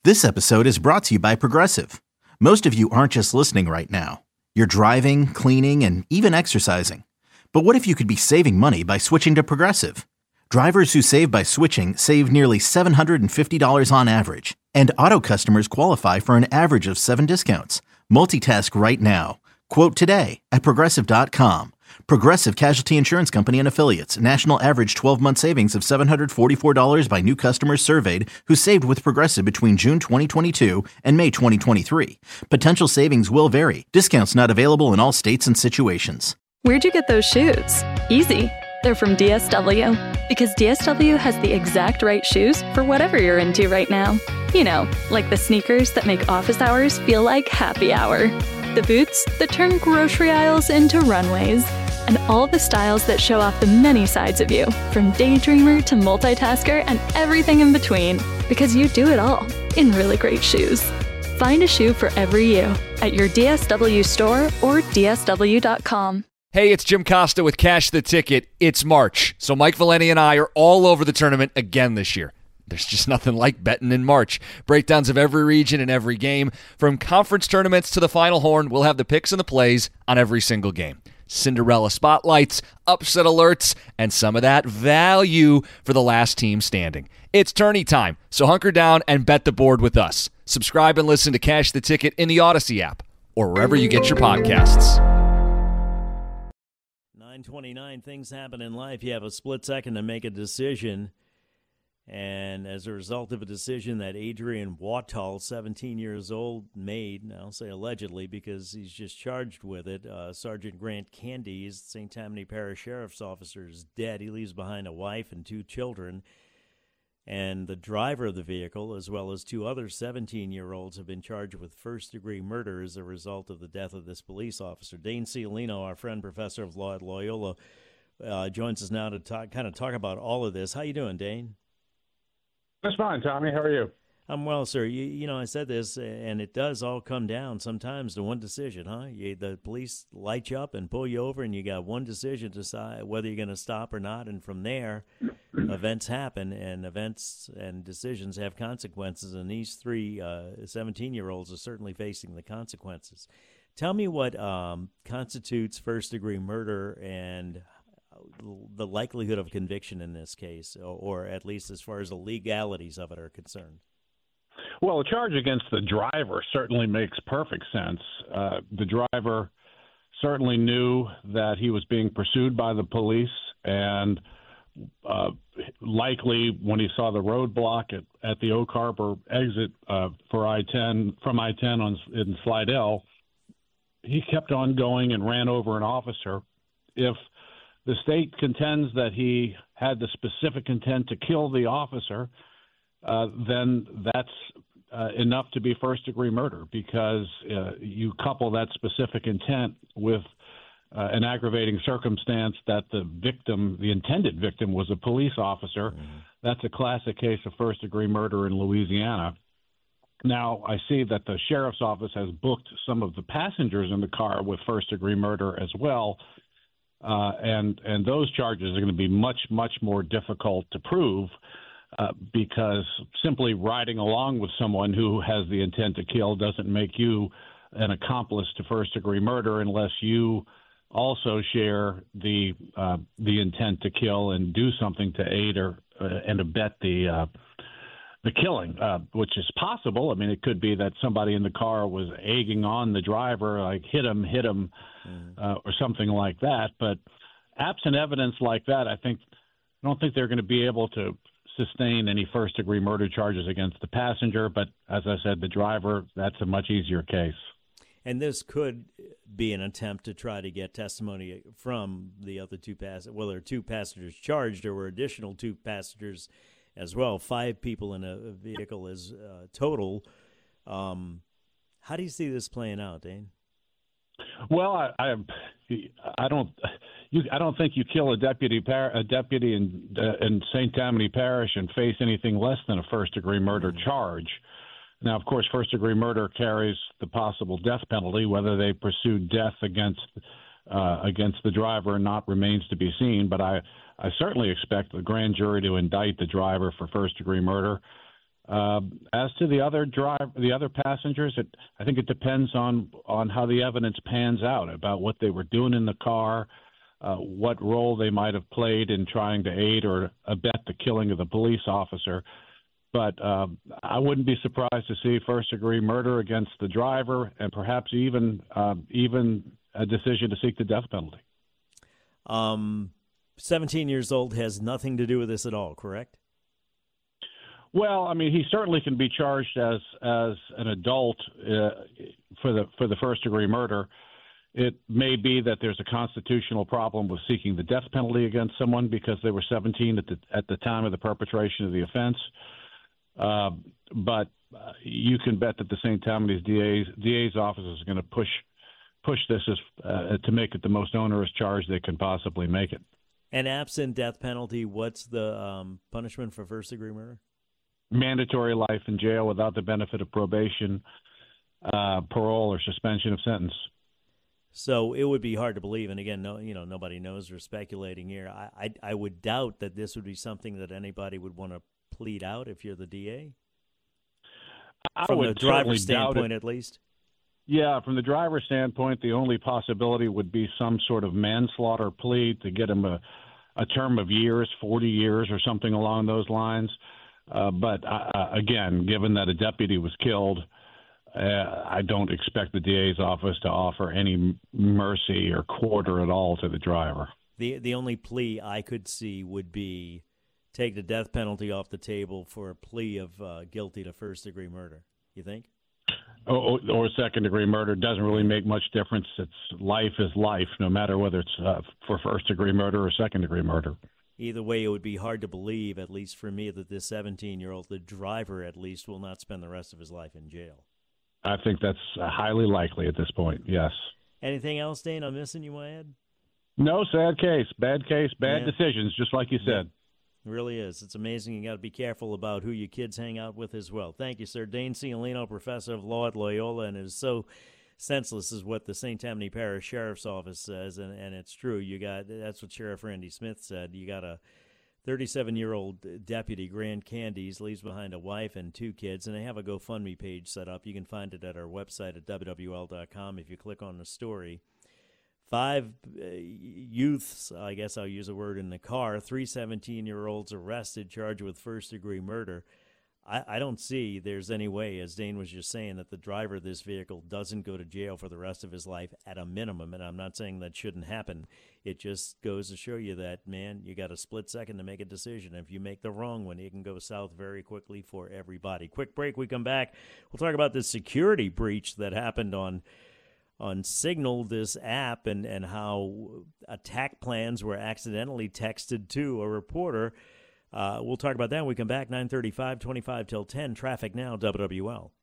This episode is brought to you by Progressive. Most of you aren't just listening right now. You're driving, cleaning, and even exercising. But what if you could be saving money by switching to Progressive? Drivers who save by switching save nearly $750 on average. And auto customers qualify for an average of 7 discounts. Multitask right now. Quote today at Progressive.com. Progressive Casualty Insurance Company and Affiliates. National average 12-month savings of $744 by new customers surveyed who saved with Progressive between June 2022 and May 2023. Potential savings will vary. Discounts not available in all states and situations. Where'd you get those shoes? Easy. They're from DSW. Because DSW has the exact right shoes for whatever you're into right now. You know, like the sneakers that make office hours feel like happy hour. The boots that turn grocery aisles into runways. And all the styles that show off the many sides of you, from daydreamer to multitasker and everything in between. Because you do it all in really great shoes. Find a shoe for every you at your DSW store or DSW.com. Hey, it's Jim Costa with Cash the Ticket. It's March, so Mike Valeni and I are all over the tournament again this year. There's just nothing like betting in March. Breakdowns of every region and every game. From conference tournaments to the Final Horn, we'll have the picks and the plays on every single game. Cinderella spotlights, upset alerts, and some of that value for the last team standing. It's tourney time, so hunker down and bet the board with us. Subscribe and listen to Cash the Ticket in the Odyssey app or wherever you get your podcasts. 9:29, things happen in life. You have a split second to make a decision. And as a result of a decision that Adrian Wattall, 17 years old, made, and I'll say allegedly because he's just charged with it, Sergeant Grant Candy, St. Tammany Parish Sheriff's Officer, is dead. He leaves behind a wife and 2 children. And the driver of the vehicle, as well as 2 other 17-year-olds, have been charged with first-degree murder as a result of the death of this police officer. Dane Ciolino, our friend, professor of law at Loyola, joins us now to talk about all of this. How you doing, Dane? That's fine, Tommy. How are you? I'm well, sir. You know, I said this, and it does all come down sometimes to one decision, huh? The police light you up and pull you over, and you got one decision to decide whether you're going to stop or not. And from there, events happen, and events and decisions have consequences. And these 3 17-year-olds are certainly facing the consequences. Tell me what constitutes first-degree murder and the likelihood of conviction in this case, or at least as far as the legalities of it are concerned. Well, a charge against the driver certainly makes perfect sense. The driver certainly knew that he was being pursued by the police, and likely when he saw the roadblock at the Oak Harbor exit for I-10 from I-10 in Slidell, he kept on going and ran over an officer. If the state contends that he had the specific intent to kill the officer, then that's enough to be first-degree murder, because you couple that specific intent with an aggravating circumstance that the intended victim was a police officer. Mm-hmm. That's a classic case of first-degree murder in Louisiana. Now, I see that the sheriff's office has booked some of the passengers in the car with first-degree murder as well. And those charges are going to be much, much more difficult to prove because simply riding along with someone who has the intent to kill doesn't make you an accomplice to first-degree murder unless you also share the intent to kill and do something to aid or and abet the killing, which is possible. I mean, it could be that somebody in the car was egging on the driver, like hit him, or something like that. But absent evidence like that, I don't think they're going to be able to sustain any first-degree murder charges against the passenger. But as I said, the driver, that's a much easier case. And this could be an attempt to try to get testimony from the other 2 passengers. Well, there are 2 passengers charged. There were additional 2 passengers as well. 5 people in a vehicle is total. How do you see this playing out, Dane? Well, I don't think you kill a deputy in St. Tammany Parish and face anything less than a first-degree murder charge. Now, of course, first-degree murder carries the possible death penalty. Whether they pursue death against the driver or not remains to be seen. But I certainly expect the grand jury to indict the driver for first-degree murder. As to the other passengers, I think it depends on how the evidence pans out about what they were doing in the car, what role they might have played in trying to aid or abet the killing of the police officer. But I wouldn't be surprised to see first-degree murder against the driver, and perhaps even a decision to seek the death penalty. 17 years old has nothing to do with this at all, correct? Well, I mean, he certainly can be charged as an adult for the first-degree murder. It may be that there's a constitutional problem with seeking the death penalty against someone because they were 17 at the time of the perpetration of the offense. But you can bet that the St. Tammany's DA's office is going to push this to make it the most onerous charge they can possibly make it. And absent death penalty, what's the punishment for first-degree murder? Mandatory life in jail without the benefit of probation, parole, or suspension of sentence. So it would be hard to believe, and again, nobody knows. We're speculating here. I would doubt that this would be something that anybody would want to plead out if you're the DA? From the driver's standpoint, at least? Yeah, from the driver's standpoint, the only possibility would be some sort of manslaughter plea to get him a term of years, 40 years or something along those lines. But again, given that a deputy was killed, I don't expect the DA's office to offer any mercy or quarter at all to the driver. The only plea I could see would be take the death penalty off the table for a plea of guilty to first-degree murder. You think? Or second-degree murder doesn't really make much difference. Life is life, no matter whether it's for first-degree murder or second-degry murder. Either way, it would be hard to believe, at least for me, that this 17-year-old, the driver at least, will not spend the rest of his life in jail. I think that's highly likely at this point, yes. Anything else, Dane, I'm missing you want to add? No, sad case, bad decisions, just like you said. It really is. It's amazing. You got to be careful about who your kids hang out with as well. Thank you, sir. Dane Ciolino, professor of law at Loyola, and it is so senseless is what the St. Tammany Parish Sheriff's Office says, and it's true. That's what Sheriff Randy Smith said. You got a 37-year-old deputy, Grant Candies, leaves behind a wife and 2 kids, and they have a GoFundMe page set up. You can find it at our website at WWL.com if you click on the story. 5 youths, I guess I'll use a word, in the car, 3 17-year-olds arrested, charged with first-degree murder. I don't see there's any way, as Dane was just saying, that the driver of this vehicle doesn't go to jail for the rest of his life at a minimum, and I'm not saying that shouldn't happen. It just goes to show you that, man, you got a split second to make a decision. If you make the wrong one, it can go south very quickly for everybody. Quick break, we come back. We'll talk about the security breach that happened on Signal, this app, and how attack plans were accidentally texted to a reporter. We'll talk about that when we come back, 9:35, 25 till 10. Traffic now, WWL.